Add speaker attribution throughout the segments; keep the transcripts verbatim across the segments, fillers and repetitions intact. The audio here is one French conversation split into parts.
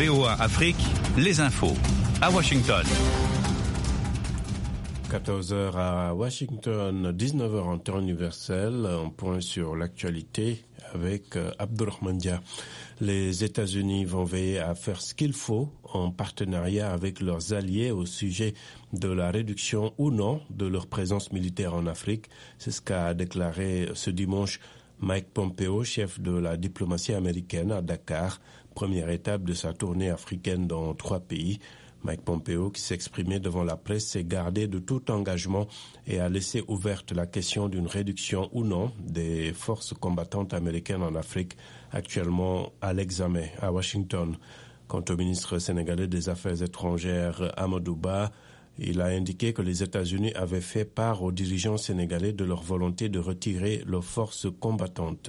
Speaker 1: V O A Afrique, les infos à Washington.
Speaker 2: quatorze heures à Washington, dix-neuf heures en temps universel, un point sur l'actualité avec Abdourahmane Dia. Les États-Unis vont veiller à faire ce qu'il faut en partenariat avec leurs alliés au sujet de la réduction ou non de leur présence militaire en Afrique. C'est ce qu'a déclaré ce dimanche Mike Pompeo, chef de la diplomatie américaine à Dakar, première étape de sa tournée africaine dans trois pays. Mike Pompeo, qui s'exprimait devant la presse, s'est gardé de tout engagement et a laissé ouverte la question d'une réduction ou non des forces combattantes américaines en Afrique, actuellement à l'examen à Washington. Quant au ministre sénégalais des Affaires étrangères, Amadou Ba, il a indiqué que les États-Unis avaient fait part aux dirigeants sénégalais de leur volonté de retirer leurs forces combattantes.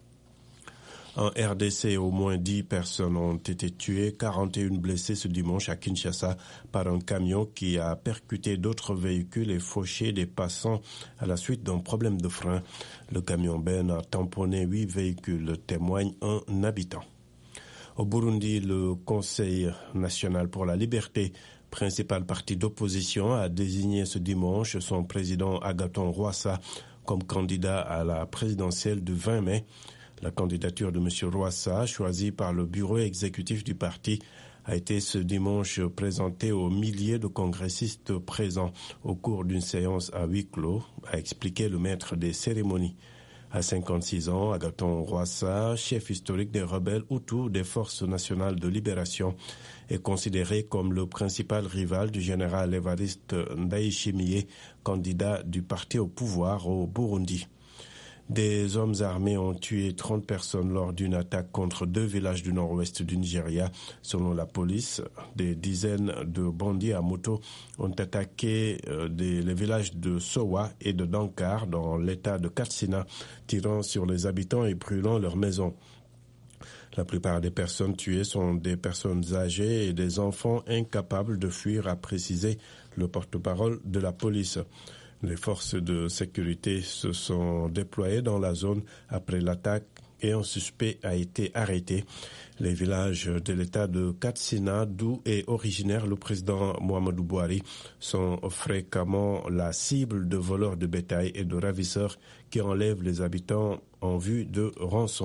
Speaker 2: En R D C, au moins dix personnes ont été tuées, quarante et une blessées ce dimanche à Kinshasa par un camion qui a percuté d'autres véhicules et fauché des passants à la suite d'un problème de frein. Le camion Ben a tamponné huit véhicules, témoigne un habitant. Au Burundi, le Conseil national pour la liberté, principal parti d'opposition, a désigné ce dimanche son président Agathon Rwasa comme candidat à la présidentielle du vingt mai. La candidature de M. Rwasa, choisie par le bureau exécutif du parti, a été ce dimanche présentée aux milliers de congressistes présents au cours d'une séance à huis clos, a expliqué le maître des cérémonies. À cinquante-six ans, Agathon Rwasa, chef historique des rebelles Hutus des Forces nationales de libération, est considéré comme le principal rival du général Évariste Ndayishimiye, candidat du parti au pouvoir au Burundi. Des hommes armés ont tué trente personnes lors d'une attaque contre deux villages du nord-ouest du Nigeria. Selon la police, des dizaines de bandits à moto ont attaqué euh, des, les villages de Sowa et de Dankar dans l'état de Katsina, tirant sur les habitants et brûlant leurs maisons. La plupart des personnes tuées sont des personnes âgées et des enfants incapables de fuir, a précisé le porte-parole de la police. Les forces de sécurité se sont déployées dans la zone après l'attaque et un suspect a été arrêté. Les villages de l'état de Katsina, d'où est originaire le président Muhammadu Buhari, sont fréquemment la cible de voleurs de bétail et de ravisseurs qui enlèvent les habitants en vue de rançon.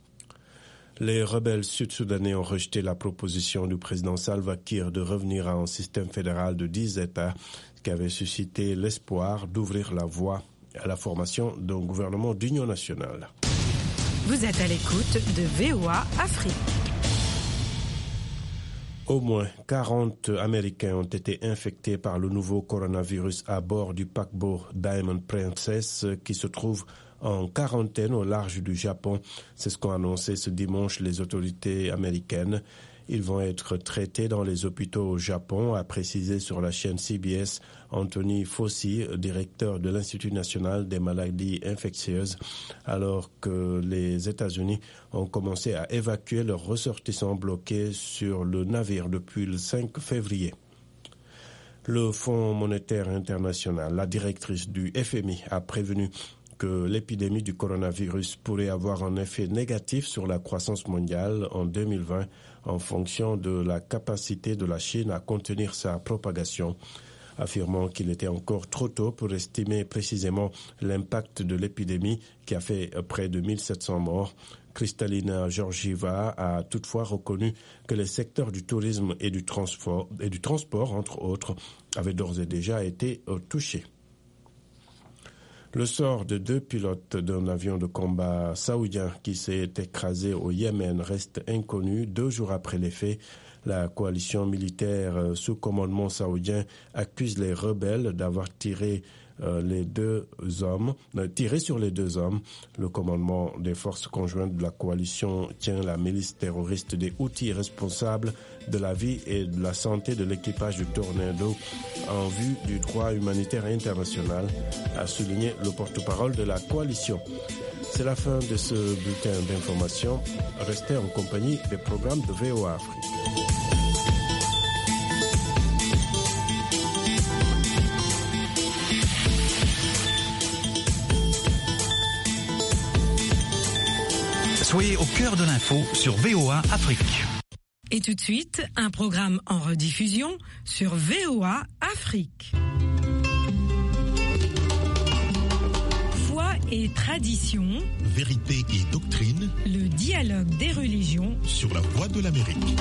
Speaker 2: Les rebelles sud-soudanais ont rejeté la proposition du président Salva Kiir de revenir à un système fédéral de dix États qui avait suscité l'espoir d'ouvrir la voie à la formation d'un gouvernement d'union nationale.
Speaker 3: Vous êtes à l'écoute de V O A Afrique.
Speaker 2: Au moins quarante Américains ont été infectés par le nouveau coronavirus à bord du paquebot Diamond Princess qui se trouve en quarantaine au large du Japon. C'est ce qu'ont annoncé ce dimanche les autorités américaines. Ils vont être traités dans les hôpitaux au Japon, a précisé sur la chaîne C B S Anthony Fauci, directeur de l'Institut national des maladies infectieuses, alors que les États-Unis ont commencé à évacuer leurs ressortissants bloqués sur le navire depuis le cinq février. Le Fonds monétaire international, la directrice du F M I, a prévenu que l'épidémie du coronavirus pourrait avoir un effet négatif sur la croissance mondiale en deux mille vingt en fonction de la capacité de la Chine à contenir sa propagation, affirmant qu'il était encore trop tôt pour estimer précisément l'impact de l'épidémie qui a fait près de mille sept cents morts. Kristalina Georgieva a toutefois reconnu que les secteurs du tourisme et du transport, et du transport entre autres, avaient d'ores et déjà été touchés. Le sort de deux pilotes d'un avion de combat saoudien qui s'est écrasé au Yémen reste inconnu deux jours après les faits. La coalition militaire sous commandement saoudien accuse les rebelles d'avoir tiré euh, les deux hommes, euh, tiré sur les deux hommes. Le commandement des forces conjointes de la coalition tient la milice terroriste des Houthis responsable de la vie et de la santé de l'équipage du Tornado en vue du droit humanitaire international, a souligné le porte-parole de la coalition. C'est la fin de ce bulletin d'information. Restez en compagnie des programmes de V O A Afrique.
Speaker 1: Soyez au cœur de l'info sur V O A Afrique.
Speaker 3: Et tout de suite, un programme en rediffusion sur V O A Afrique. Foi et tradition,
Speaker 4: vérité et doctrine,
Speaker 3: le dialogue des religions
Speaker 4: sur la Voix de l'Amérique.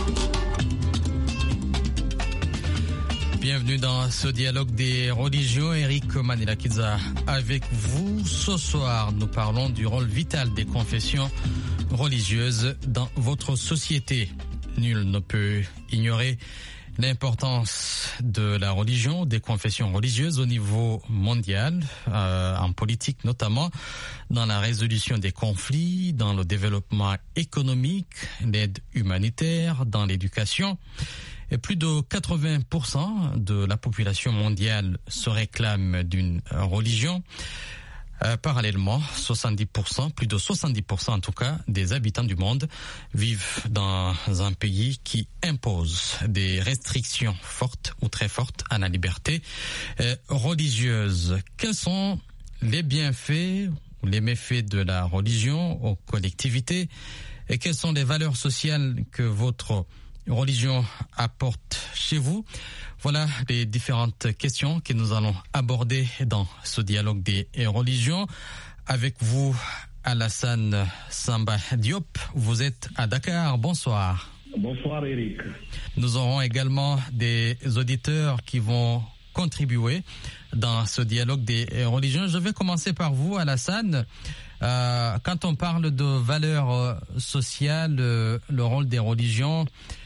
Speaker 5: Bienvenue dans ce dialogue des religions. Eric Manelakiza avec vous. Ce soir, nous parlons du rôle vital des confessions religieuses dans votre société. Nul ne peut ignorer l'importance de la religion, des confessions religieuses au niveau mondial, euh, en politique notamment, dans la résolution des conflits, dans le développement économique, l'aide humanitaire, dans l'éducation. Et plus de quatre-vingts pour cent de la population mondiale se réclame d'une religion. Euh, parallèlement, soixante-dix pour cent, plus de soixante-dix pour cent en tout cas, des habitants du monde vivent dans un pays qui impose des restrictions fortes ou très fortes à la liberté euh, religieuse. Quels sont les bienfaits ou les méfaits de la religion aux collectivités et quelles sont les valeurs sociales que votre religion apporte chez vous? Voilà les différentes questions que nous allons aborder dans ce dialogue des religions. Avec vous, Alassane Samba Diop, vous êtes à Dakar. Bonsoir.
Speaker 6: Bonsoir Eric.
Speaker 5: Nous aurons également des auditeurs qui vont contribuer dans ce dialogue des religions. Je vais commencer par vous, Alassane. Euh, quand on parle de valeurs sociales, le rôle des religions,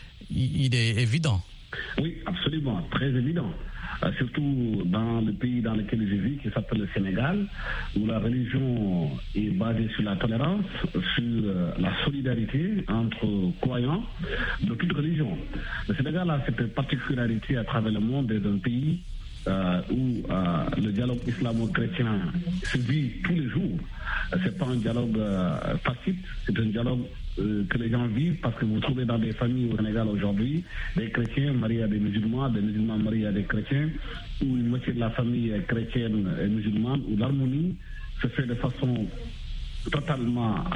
Speaker 5: il est évident.
Speaker 6: Oui, absolument, très évident. Euh, surtout dans le pays dans lequel je vis, qui s'appelle le Sénégal, où la religion est basée sur la tolérance, sur euh, la solidarité entre croyants de toute religion. Le Sénégal a cette particularité à travers le monde d'un pays Euh, où euh, le dialogue islamo-chrétien se vit tous les jours. Euh, c'est pas un dialogue euh, facile, c'est un dialogue euh, que les gens vivent parce que vous trouvez dans des familles au Sénégal aujourd'hui des chrétiens mariés à des musulmans, des musulmans mariés à des chrétiens, où une moitié de la famille est chrétienne et musulmane, où l'harmonie se fait de façon totalement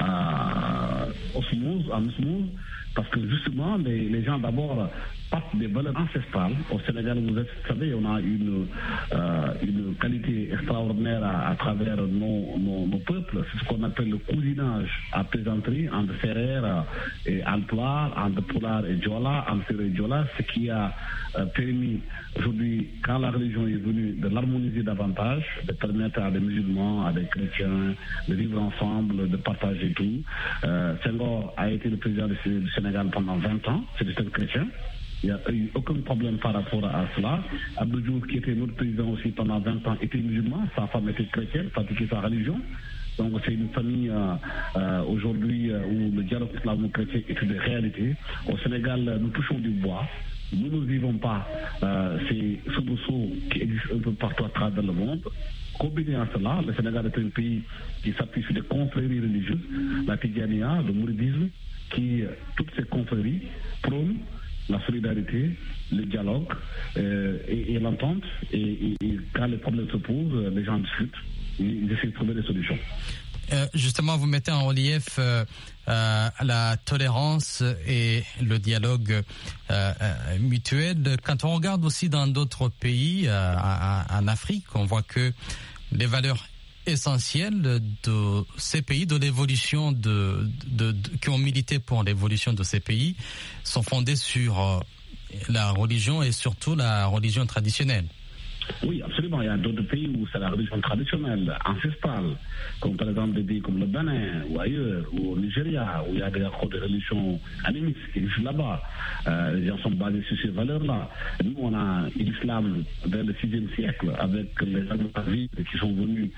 Speaker 6: euh, osmose, en osmose, parce que justement les, les gens d'abord partent des valeurs ancestrales. Au Sénégal, vous savez, on a une, euh, une qualité extraordinaire à, à travers nos, nos, nos peuples. C'est ce qu'on appelle le cousinage à plaisanterie entre Ferrer et Alpulaar, entre Pulaar et Diola, entre Ferrer et Diola, ce qui a euh, permis aujourd'hui, quand la religion est venue, de l'harmoniser davantage, de permettre à des musulmans, à des chrétiens de vivre ensemble, de partager tout. Euh, Senghor a été le président du Sénégal pendant vingt ans, c'est le seul chrétien. Il n'y a eu aucun problème par rapport à cela. Abdou Diouf, qui était notre président aussi pendant vingt ans, était musulman, sa femme était chrétienne, pratiquait sa religion. Donc c'est une famille euh, euh, aujourd'hui euh, où le dialogue islamo-chrétien est une réalité. Au Sénégal, nous touchons du bois. Nous ne vivons pas euh, ces soubresauts qui existent un peu partout à travers le monde. Combiné à cela, le Sénégal est un pays qui s'appuie sur des confréries religieuses, la Tidjaniya, le mouridisme, qui, toutes ces confréries, prônent la solidarité, le dialogue euh, et, et l'entente. Et, et, et quand les problèmes se posent, les gens discutent et ils essaient de trouver des solutions.
Speaker 5: Euh, justement, vous mettez en relief euh, euh, la tolérance et le dialogue euh, euh, mutuel. Quand on regarde aussi dans d'autres pays, euh, en Afrique, on voit que les valeurs essentielles de ces pays, de l'évolution de, de, de, qui ont milité pour l'évolution de ces pays, sont fondées sur euh, la religion et surtout la religion traditionnelle.
Speaker 6: Oui, absolument. Il y a d'autres pays où c'est la religion traditionnelle, ancestrale, comme par exemple des pays comme le Bénin ou ailleurs, ou au Nigeria, où il y a des accords de religion animistes qui existent là-bas. Euh, les gens sont basés sur ces valeurs-là. Nous, on a l'islam vers le sixième siècle, avec les Almoravides qui sont venus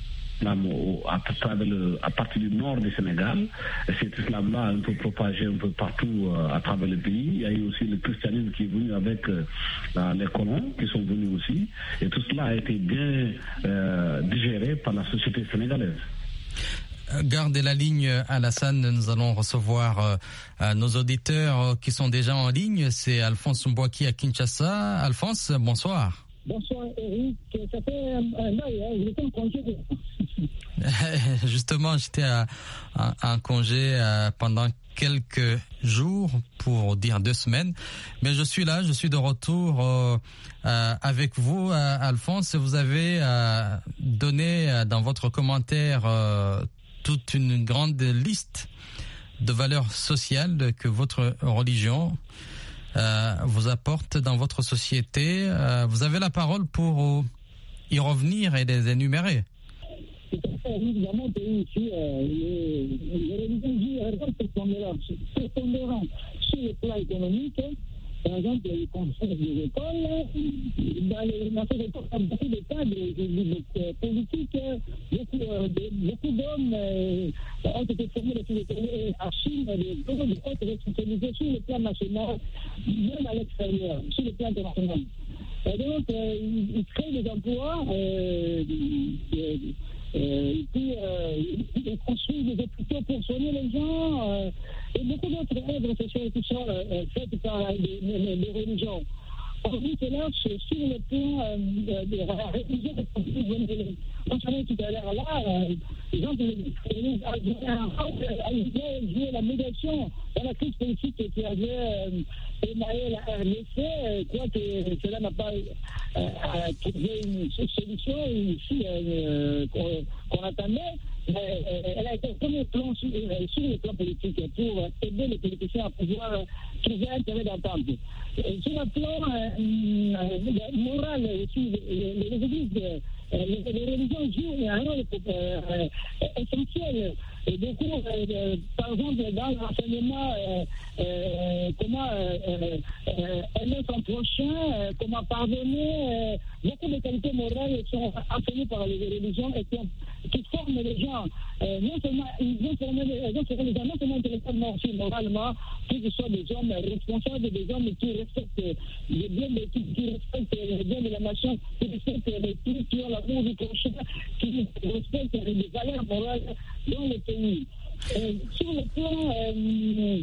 Speaker 6: à, travers le, à partir du nord du Sénégal. Et cet islam-là a un peu propagé un peu partout euh, à travers le pays. Il y a eu aussi le christianisme qui est venu avec euh, les colons qui sont venus aussi. Et tout cela a été bien euh, digéré par la société sénégalaise.
Speaker 5: Gardez la ligne, Alassane. Nous allons recevoir euh, nos auditeurs qui sont déjà en ligne. C'est Alphonse Mbouaki à Kinshasa. Alphonse, bonsoir.
Speaker 7: Bonsoir Eric, ça fait un an, hein, vous êtes en congé de...
Speaker 5: Justement, j'étais à, à, à congé euh, pendant quelques jours, pour dire deux semaines, mais je suis là, je suis de retour euh, euh, avec vous, euh, Alphonse. Vous avez euh, donné euh, dans votre commentaire euh, toute une grande liste de valeurs sociales que votre religion euh, vous apporte dans votre société. Euh, vous avez la parole pour y revenir et les énumérer.
Speaker 7: Évidemment, ici, euh, les, les religions jouent un rôle prépondérant sur le plan économique. Par exemple, les conseils des écoles, dans les dans les écoles, il y a beaucoup de cadres de, de, politiques, beaucoup, de, beaucoup d'hommes euh, ont été formés depuis les archives, des hommes de haute responsabilité sur le plan national, même à l'extérieur, sur le plan international. Et donc, euh, ils créent des emplois, euh, euh, Euh, et puis, euh, ils construisent des hôpitaux pour soigner les gens, euh, et beaucoup d'autres œuvres sociales qui sont euh, faites par les, les, les religions. Aujourd'hui, c'est là, sur le plan euh, de la religion des conflits. On parlait tout à l'heure là, euh, les gens qui avaient joué la médiation dans la crise politique qui avait euh, émaillé la R D C, euh, quoi que cela n'a pas euh, trouvé une solution ici euh, qu'on, qu'on attendait. Mais elle a été au premier plan sur, sur le plan politique pour aider les politiciens à pouvoir trouver un terrain d'entente. Sur le plan euh, moral aussi, les, les églises, les, les religions jouent un rôle euh, essentiel. Et beaucoup, euh, par exemple, dans l'enseignement, euh, euh, comment euh, euh, aimer son prochain, euh, comment pardonner, euh, beaucoup de qualités morales sont enseignées par les religions et qui, qui forment les gens, euh, non seulement, ils vont former les, ils vont former les gens, non seulement intellectuellement, aussi moralement, pour que ce soit des hommes responsables, des hommes qui respectent les biens de qui, qui respectent les biens de la nation, qui respectent les qui, qui ont l'amour du prochain, qui respectent les valeurs morales dans le pays. Euh, sur le plan, euh,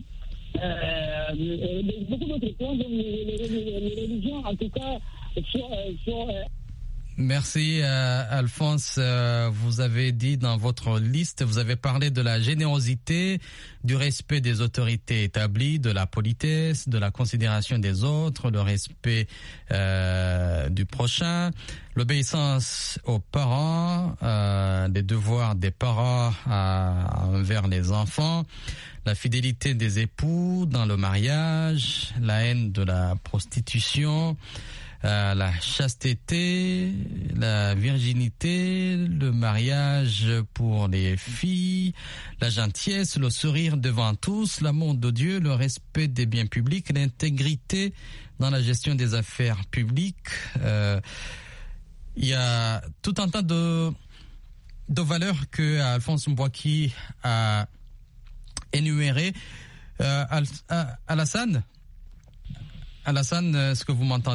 Speaker 7: euh, beaucoup d'autres plans, donc les, les, les, les religions, en tout cas, sont. sont euh,
Speaker 5: Merci euh, Alphonse, euh, vous avez dit dans votre liste, vous avez parlé de la générosité, du respect des autorités établies, de la politesse, de la considération des autres, le respect euh, du prochain, l'obéissance aux parents, euh, les devoirs des parents à, envers les enfants, la fidélité des époux dans le mariage, la haine de la prostitution, Euh, la chasteté, la virginité, le mariage pour les filles, la gentillesse, le sourire devant tous, l'amour de Dieu, le respect des biens publics, l'intégrité dans la gestion des affaires publiques. Euh, il y a tout un tas de, de valeurs que Alphonse Mbouaki a énumérées. Euh, Al, Alassane, Alassane, est-ce que vous m'entendez ?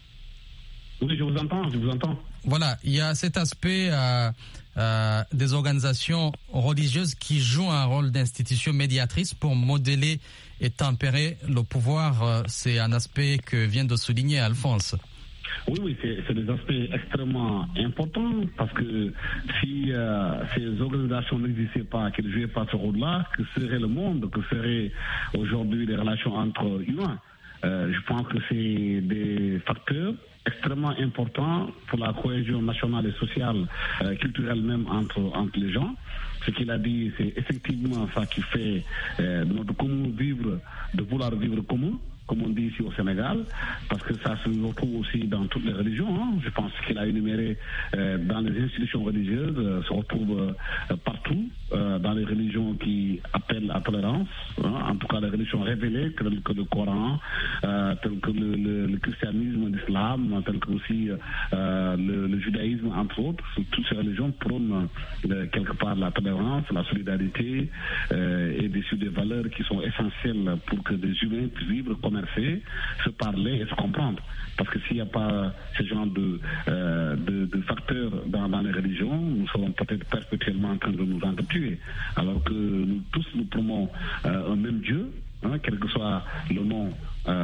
Speaker 6: Oui, je vous entends, je vous entends.
Speaker 5: Voilà, il y a cet aspect euh, euh, des organisations religieuses qui jouent un rôle d'institution médiatrice pour modeler et tempérer le pouvoir. Euh, c'est un aspect que vient de souligner Alphonse.
Speaker 6: Oui, oui, c'est, c'est des aspects extrêmement importants parce que si euh, ces organisations n'existaient pas, qu'elles ne jouaient pas ce rôle-là, que serait le monde, que seraient aujourd'hui les relations entre humains? Euh, je pense que c'est des facteurs extrêmement important pour la cohésion nationale et sociale, euh, culturelle même entre, entre les gens. Ce qu'il a dit, c'est effectivement ça qui fait euh, notre commun vivre, de vouloir vivre commun, comme on dit ici au Sénégal, parce que ça se retrouve aussi dans toutes les religions. Hein. Je pense qu'il a énuméré euh, dans les institutions religieuses, euh, se retrouve euh, partout, euh, dans les religions qui appellent à tolérance, hein, en tout cas les religions révélées, telles que le Coran, euh, telles que le, le, le christianisme, l'islam, telles que aussi euh, le, le judaïsme, entre autres. Toutes ces religions prônent euh, quelque part la tolérance, la solidarité euh, et des, des valeurs qui sont essentielles pour que des humains puissent vivre, commercer, se parler et se comprendre. Parce que s'il n'y a pas ce genre de, euh, de, de facteurs dans, dans les religions, nous serons peut-être perpétuellement en train de nous entretuer. Alors que nous tous nous promouvons euh, un même Dieu, hein, quel que soit le nom euh, qu'on lui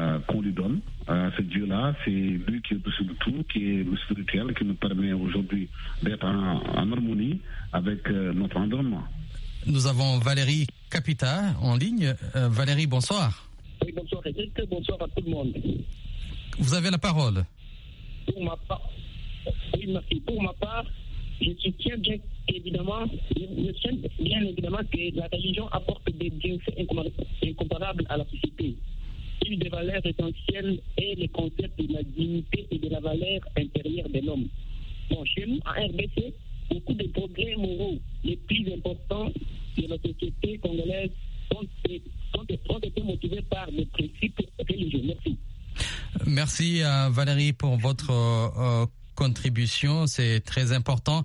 Speaker 6: lui donne. Euh, ce Dieu-là, c'est lui qui est au-dessus de tout, qui est le spirituel, qui nous permet aujourd'hui d'être en, en harmonie avec euh, notre environnement.
Speaker 5: Nous avons Valérie Capita en ligne. Euh, Valérie, bonsoir.
Speaker 7: Oui, bonsoir Eric, bonsoir à tout le monde.
Speaker 5: Vous avez la parole.
Speaker 7: Pour ma part, oui, merci. Pour ma part, je soutiens bien évidemment, je soutiens bien évidemment que la religion apporte des bienfaits incomparables à la société. Une des valeurs essentielles est le concept de la dignité et de la valeur intérieure de l'homme. Bon, chez nous, en R D C, beaucoup de progrès moraux les plus importants de la société congolaise ont, ont, ont été motivés par des principes religieux. Merci.
Speaker 5: Merci à Valérie pour votre euh, contribution. C'est très important.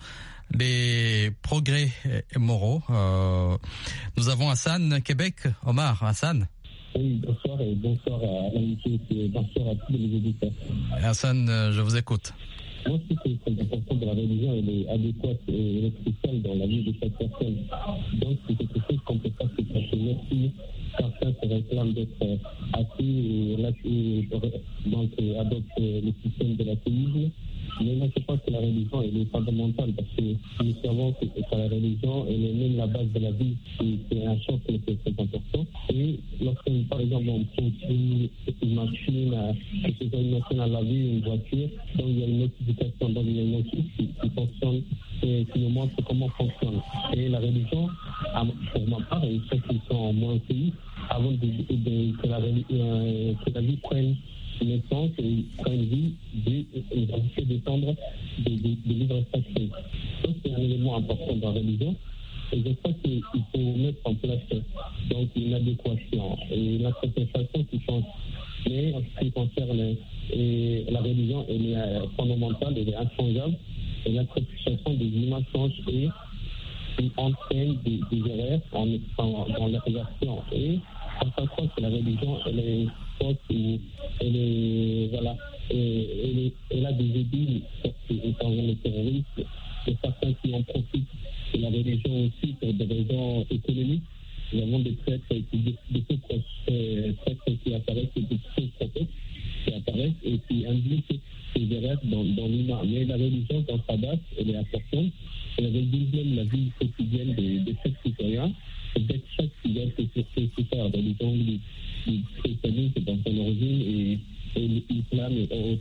Speaker 5: Les progrès moraux. Euh, nous avons Hassan, Québec. Omar, Hassan.
Speaker 8: Oui, bonsoir et bonsoir à l'amitié et bonsoir à tous les auditeurs.
Speaker 5: Hassan, je vous écoute.
Speaker 8: Moi, je trouve que l'importance de la religion elle est adéquate et elle est cruciale dans la vie de chaque personne. Donc, c'est quelque chose qu'on ne peut pas se cacher. Même si certains se réclament d'être athées et, et donc adoptent le système de l'athéisme. Mais moi, je pense que la religion elle est fondamentale parce que nous savons que, que la religion elle est même la base de la vie. C'est un choc qui est très important. Et lorsque, par exemple, on construit une machine, que ce soit une machine à laver, une voiture, donc il y a une notification, donc il y a une notice qui, qui fonctionne, et qui nous montre comment fonctionne. Et la religion, pour ma part, et ceux qui sont moins pays, avant de, de, que, la, euh, que la vie prenne naissance et prenne vie, nous avons fait descendre des de, de livres sacrés. Donc c'est un élément important dans la religion. Et je crois qu'il faut mettre en place donc une adéquation et l'interprétation qui change. Mais en ce qui concerne et la religion, elle est fondamentale, elle est inchangeable. Et l'interprétation des images change et qui entraîne des, des erreurs en, en, dans la réaction. Et certains croient que la religion, elle est fausse ou elle est, voilà, et, elle, est, elle a des aiguilles dans le terrorisme. Et certains qui en profitent de la religion aussi pour des raisons économiques. Nous avons des prêtres qui, des prêtres qui apparaissent, des faux prophètes qui apparaissent et qui indiquent ces erreurs dans, dans l'humain. Mais la religion, dans sa base, elle est importante. Elle régule même la vie quotidienne de, de chaque citoyen. Et d'être chaque citoyen que c'est ça, la religion du, du christianisme dans son origine et, et l'islam et autres.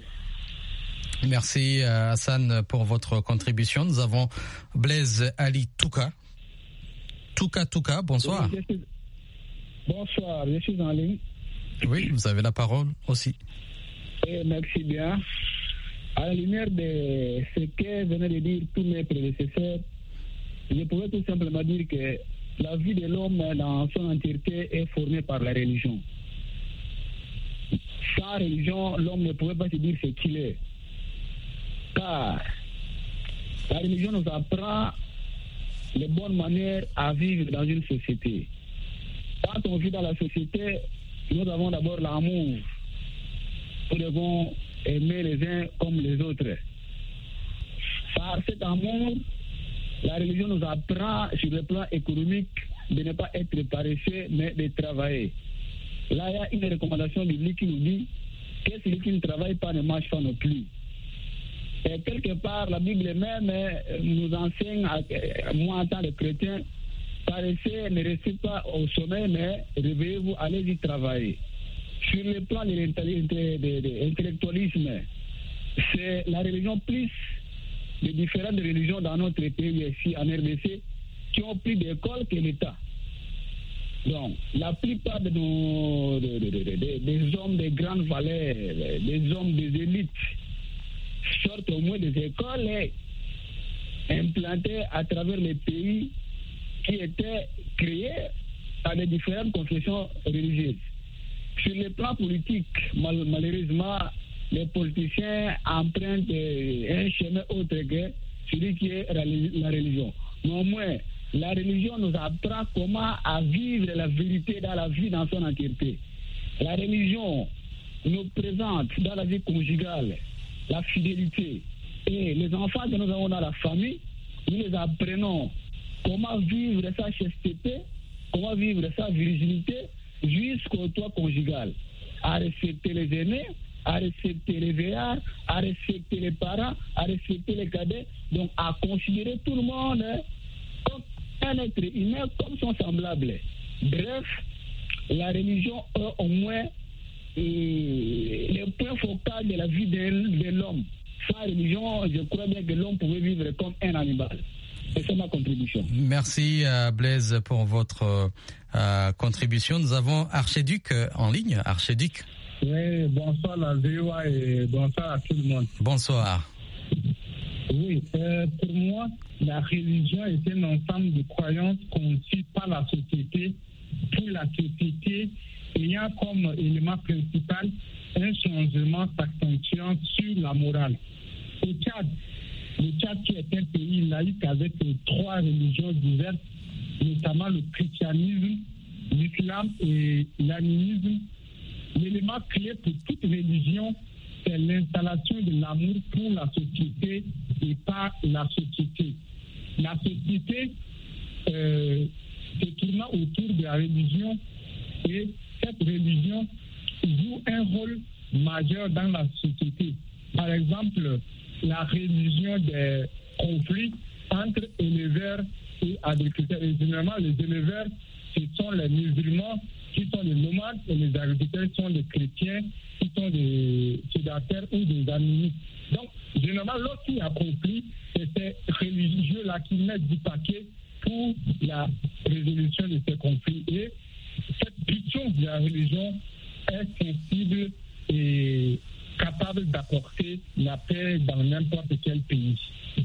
Speaker 5: Merci Hassan pour votre contribution. Nous avons Blaise Ali Touka. Touka Touka, bonsoir.
Speaker 7: Oui, je suis... Bonsoir, je suis en ligne.
Speaker 5: Oui, vous avez la parole aussi.
Speaker 7: Et merci bien. À la lumière de ce que venaient de dire tous mes prédécesseurs, je pourrais tout simplement dire que la vie de l'homme dans son entièreté est formée par la religion. Sans religion, l'homme ne pouvait pas se dire ce qu'il est. Car la religion nous apprend les bonnes manières à vivre dans une société. Quand on vit dans la société, nous avons d'abord l'amour. Nous devons aimer les uns comme les autres. Par cet amour, la religion nous apprend sur le plan économique de ne pas être paresseux, mais de travailler. Là, il y a une recommandation biblique qui nous dit que celui qui ne travaille pas ne mange pas non plus. Et quelque part, la Bible même nous enseigne, à, moi en tant que chrétien, paressez, ne restez pas au sommet, mais réveillez-vous, allez-y travailler. Sur le plan de l'intellectualisme, c'est la religion plus les différentes religions dans notre pays ici en R D C qui ont plus d'école que l'État. Donc, la plupart de nos de, de, de, de, des hommes de grandes valeurs, des hommes des élites, sortent au moins des écoles et implantées à travers les pays qui étaient créés par les différentes confessions religieuses. Sur le plan politique, mal, malheureusement, les politiciens empruntent un chemin autre que celui qui est la religion. Néanmoins, la religion nous apprend comment à vivre la vérité dans la vie dans son entièreté. La religion nous présente dans la vie conjugale la fidélité. Et les enfants que nous avons dans la famille, nous les apprenons comment vivre sa chasteté, comment vivre sa virginité jusqu'au toit conjugal. à respecter les aînés, à respecter les vieillards, à respecter les parents, à respecter les cadets, donc à considérer tout le monde hein, comme un être humain, comme son semblable. Bref, la religion est au moins et les points focaux de la vie de, de l'homme. Sans religion, je crois bien que l'homme pouvait vivre comme un animal. Et c'est ma contribution.
Speaker 5: Merci euh, Blaise pour votre euh, contribution. Nous avons Archiduc euh, en ligne. Archiduc.
Speaker 9: Oui, bonsoir la V O A et bonsoir à tout le monde.
Speaker 5: Bonsoir.
Speaker 9: Oui, euh, pour moi, la religion est un ensemble de croyances conçues par la société, pour la société, ayant comme élément principal un changement s'accentuant sur la morale. Au Tchad, le Tchad qui est un pays laïque avec trois religions diverses, notamment le christianisme, l'islam et l'animisme, l'élément clé pour toute religion, c'est l'installation de l'amour pour la société et par la société. La société euh, se tournant autour de la religion et cette religion joue un rôle majeur dans la société. Par exemple, la religion des conflits entre éleveurs et agriculteurs. Et généralement, les éleveurs, ce sont les musulmans qui sont des nomades et les agriculteurs sont des chrétiens qui sont des sédentaires ou des animistes. Donc, généralement, lorsqu'il y a conflit, c'est ces religieux-là qui mettent du paquet pour la résolution de ces conflits. Et cette puissance de la religion est sensible et capable d'apporter la paix dans n'importe quel pays.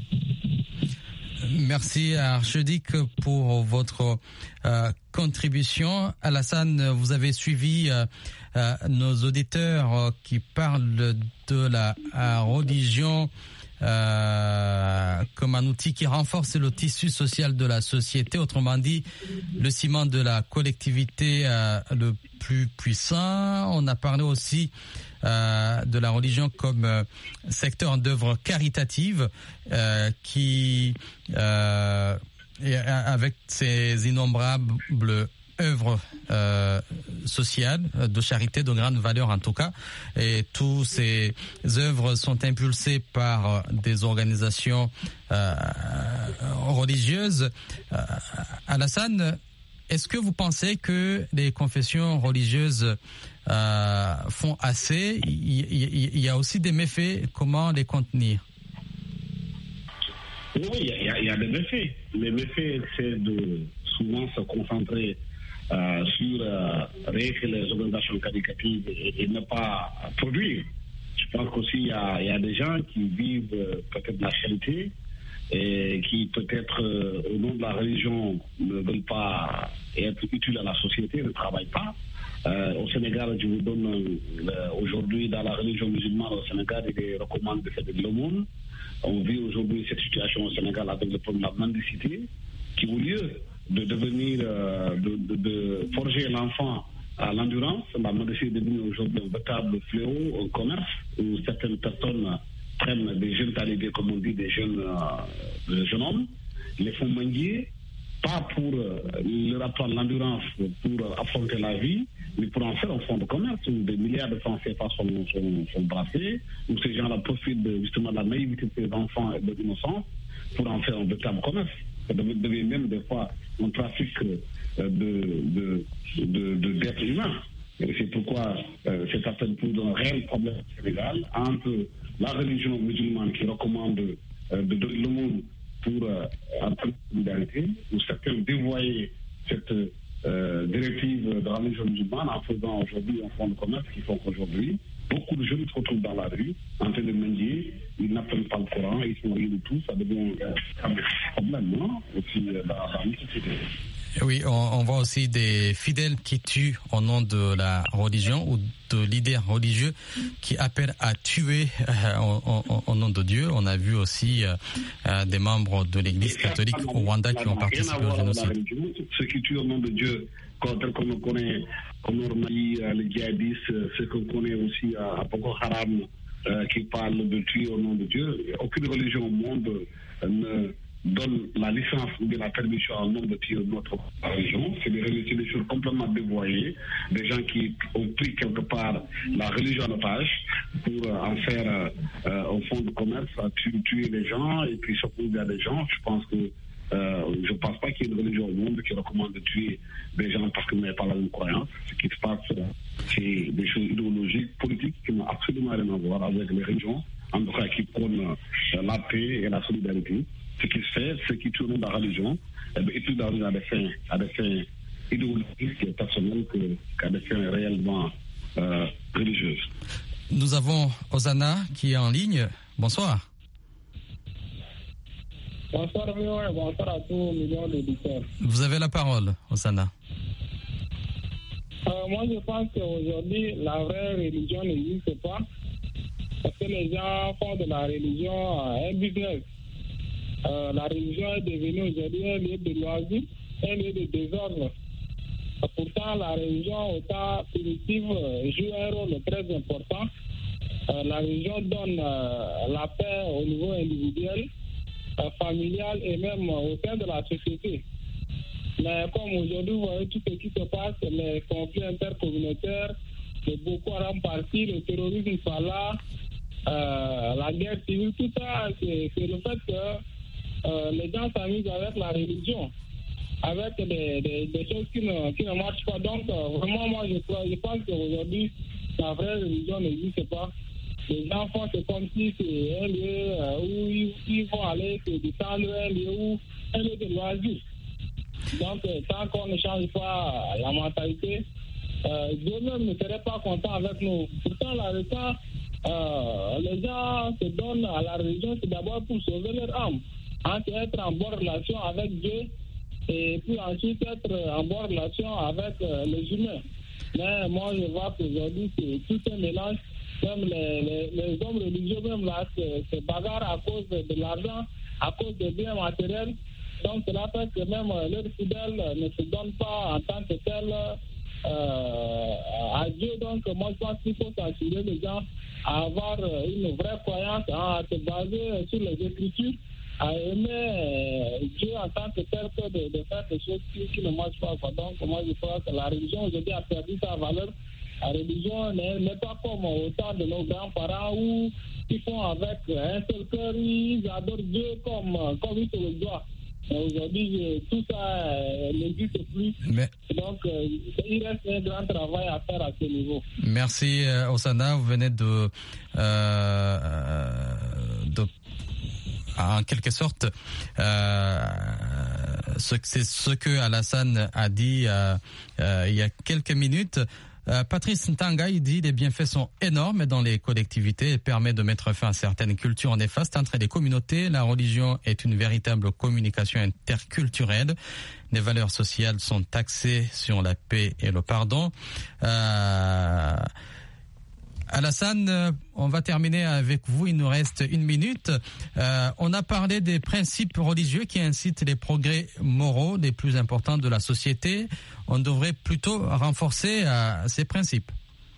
Speaker 5: Merci Archiduc pour votre euh, contribution. Alassane, vous avez suivi euh, euh, nos auditeurs euh, qui parlent de la euh, religion euh, comme un outil qui renforce le tissu social de la société. Autrement dit, le ciment de la collectivité euh, le plus puissant. On a parlé aussi Euh, de la religion comme euh, secteur d'œuvre caritative euh, qui, euh, et, avec ses innombrables œuvres euh, sociales, de charité de grande valeur en tout cas, et toutes ces œuvres sont impulsées par des organisations euh, religieuses. Euh, Alassane, est-ce que vous pensez que les confessions religieuses euh, font assez? Il, il, il y a aussi des méfaits. Comment les contenir?
Speaker 6: Oui, il y, a, il y a des méfaits. Les méfaits, c'est de souvent se concentrer euh, sur euh, réécrire les organisations qualificatives et, et ne pas produire. Je pense qu'aussi il y a, il y a des gens qui vivent euh, peut-être de la charité et qui peut-être euh, au nom de la religion ne veulent pas être utiles à la société, ne travaillent pas. Euh, au Sénégal, je vous donne euh, aujourd'hui dans la religion musulmane au Sénégal, il est recommandé de faire de l'aumône. On vit aujourd'hui cette situation au Sénégal avec le problème de la mendicité, qui au lieu de devenir, euh, de, de, de forger l'enfant à l'endurance, la mendicité est devenue aujourd'hui un véritable fléau, un commerce où certaines personnes prennent des jeunes talibés, comme on dit, des jeunes, euh, des jeunes hommes, les font mendier, pas pour euh, leur apprendre l'endurance, pour euh, affronter la vie, mais pour en faire un fonds de commerce où des milliards de francs C F A sont, sont, sont brassés, où ces gens-là profitent de, justement de la naïveté de ces enfants et de l'innocence pour en faire un véritable commerce. Ça devient même des fois un trafic euh, de, de, de, de, d'êtres humains. Et c'est pourquoi euh, c'est certainement pour un réel problème Sénégal entre la religion musulmane qui recommande euh, de donner le monde pour euh, un peu de solidarité, où certains dévoyaient cette euh, directive de la religion musulmane en faisant aujourd'hui un fonds de commerce qui font qu'aujourd'hui, beaucoup de jeunes se retrouvent dans la rue en train de mendier, ils n'apprennent pas le Coran, ils sont rien du tout, ça devient un problème non aussi dans, dans une société.
Speaker 5: Oui, on, on voit aussi des fidèles qui tuent au nom de la religion ou de leaders religieux qui appellent à tuer euh, au, au, au nom de Dieu. On a vu aussi euh, euh, des membres de l'Église catholique au Rwanda qui ont participé au génocide.
Speaker 6: Ceux qui tuent au nom de Dieu, comme on connaît au Normandie, les djihadistes, ceux qu'on connaît aussi à Boko Haram, euh, qui parlent de tuer au nom de Dieu. Aucune religion au monde euh, ne donne la licence ou la permission à un nombre de tirs de notre religion. C'est des, des choses complètement dévoyées, des gens qui ont pris quelque part la religion en otage pour en faire euh, un fonds de commerce, à tuer, tuer les gens et puis s'opposer à des gens. Je pense que euh, je ne pense pas qu'il y ait une religion au monde qui recommande de tuer des gens parce qu'ils n'avaient pas la même croyance. Ce qui se passe, c'est des choses idéologiques, politiques qui n'ont absolument rien à voir avec les religions, en tout cas qui prônent euh, la paix et la solidarité. Ce qui se fait, ce qui tourne dans la religion, eh bien, étudie dans à des fins, à des fins idéologiques et personnelles qu'à des fins réellement euh, religieuses.
Speaker 5: Nous avons Osana qui est en ligne. Bonsoir.
Speaker 9: Bonsoir, et bonsoir à tous millions d'auditeurs.
Speaker 5: Vous avez la parole, Osana.
Speaker 9: Euh, moi, je pense qu'aujourd'hui, la vraie religion n'existe pas parce que les gens font de la religion un business. Euh, la religion est devenue aujourd'hui un lieu de loisir, un lieu de désordre. Pourtant, la religion, au temps primitif, joue un rôle très important. Euh, la religion donne euh, la paix au niveau individuel, euh, familial et même au sein de la société. Mais comme aujourd'hui, vous voyez tout ce qui se passe, les conflits intercommunautaires, le Boko Haram parti, le terrorisme par là, euh, la guerre civile, tout ça, c'est, c'est le fait que euh, les gens s'amusent avec la religion, avec des, des, des choses qui ne, qui ne marchent pas. Donc, euh, vraiment, moi, je, je pense qu'aujourd'hui, la vraie religion n'existe pas. Les gens font c'est comme si c'est un lieu euh, où ils, ils vont aller se détendre, un lieu où un lieu de loisir. Donc, euh, tant qu'on ne change pas la mentalité, euh, Dieu même ne serait pas content avec nous. Pourtant, la religion, euh, les gens se donnent à la religion, c'est d'abord pour sauver leur âme, hein, c'est être en bonne relation avec Dieu et puis ensuite être en bonne relation avec euh, les humains. Mais moi, je vois qu'aujourd'hui, c'est tout un mélange. Même les, les, les hommes religieux, même là, se, se bagarrent à cause de l'argent, à cause des biens matériels. Donc, cela fait que même leurs fidèles ne se donnent pas en tant que tels euh, à Dieu. Donc, moi, je pense qu'il faut s'assurer les gens à avoir une vraie croyance, à se baser sur les Écritures, à aimer Dieu en tant que tel que de, de faire des choses qui, qui ne marchent pas. Donc, moi, je crois que la religion aujourd'hui a perdu sa valeur. La religion n'est, n'est pas comme au temps de nos grands-parents où ils font avec un seul cœur, ils adorent Dieu comme, comme ils se le doivent. Aujourd'hui, tout ça n'existe plus. Mais... Donc, euh, il reste un grand travail à faire à ce niveau.
Speaker 5: Merci, euh, Osana. Vous venez de... Euh, de en quelque sorte, euh, ce, c'est ce que Alassane a dit euh, euh, il y a quelques minutes. Euh, Patrice Ntanga, il dit les bienfaits sont énormes dans les collectivités et permet de mettre fin à certaines cultures néfastes entre les communautés. La religion est une véritable communication interculturelle. Les valeurs sociales sont axées sur la paix et le pardon. Euh, Alassane, on va terminer avec vous. Il nous reste une minute. Euh, on a parlé des principes religieux qui incitent les progrès moraux les plus importants de la société. On devrait plutôt renforcer euh, ces principes.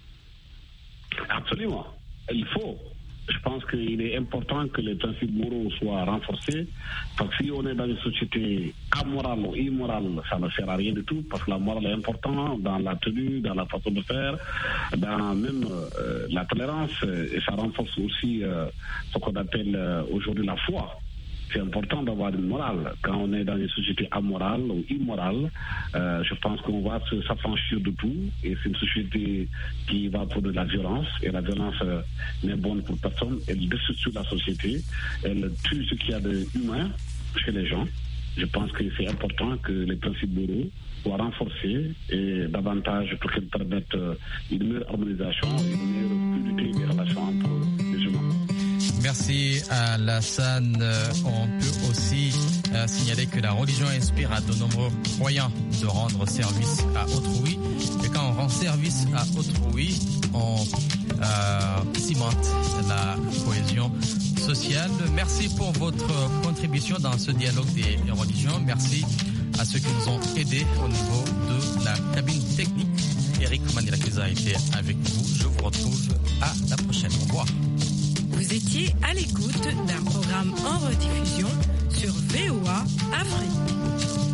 Speaker 6: Absolument. Il faut. Je pense qu'il est important que les principes moraux soient renforcés, parce que si on est dans une société amorale ou immorale, ça ne sert à rien du tout, parce que la morale est importante dans la tenue, dans la façon de faire, dans même euh, la tolérance, et ça renforce aussi euh, ce qu'on appelle euh, aujourd'hui la foi. C'est important d'avoir une morale. Quand on est dans une société amorale ou immorale, euh, je pense qu'on va se, s'affranchir de tout. Et c'est une société qui va pour de la violence. Et la violence euh, n'est bonne pour personne. Elle destructure la société. Elle tue ce qu'il y a d'humain chez les gens. Je pense que c'est important que les principes moraux soient renforcés et davantage pour qu'ils permettent une meilleure harmonisation et une meilleure fluidité des relations entre les humains.
Speaker 5: Merci à Alassane. On peut aussi euh, signaler que la religion inspire à de nombreux croyants de rendre service à autrui. Et quand on rend service à autrui, on euh, cimente la cohésion sociale. Merci pour votre contribution dans ce dialogue des religions. Merci à ceux qui nous ont aidés au niveau de la cabine technique. Eric Manilakiza a été avec vous. Je vous retrouve à la prochaine. Au revoir.
Speaker 3: Vous étiez à l'écoute d'un programme en rediffusion sur V O A Afrique.